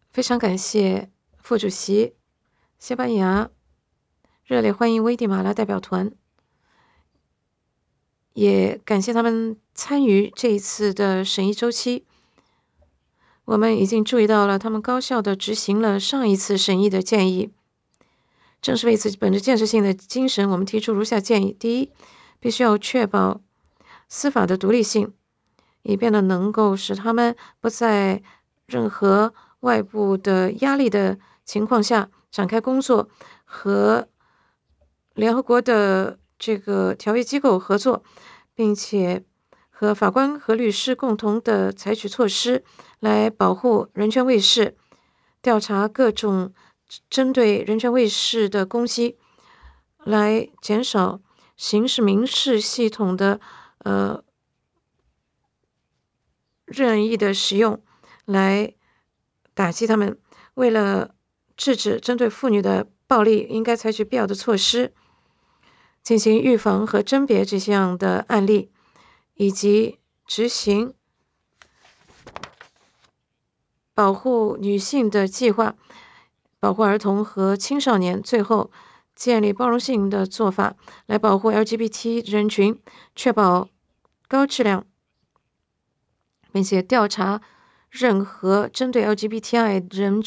非常感谢副主席。西班牙热烈欢迎危地马拉代表团，也感谢他们参与这一次的审议周期。我们已经注意到了他们高效地执行了上一次审议的建议。正是为此，本着建设性的精神，我们提出如下建议：第一，必须要确保司法的独立性，以便能够使他们不在任何外部的压力的情况下展开工作，和联合国的这个条约机构合作，并且和法官和律师共同的采取措施来保护人权卫士，调查各种针对人权卫士的攻击，来减少刑事民事系统的任意的使用，来打击他们。为了制止针对妇女的暴力，应该采取必要的措施，进行预防和甄别这样的案例，以及执行保护女性的计划，保护儿童和青少年。最后，建立包容性的做法来保护 LGBT 人群，确保高质量，并且调查任何针对 LGBTI 人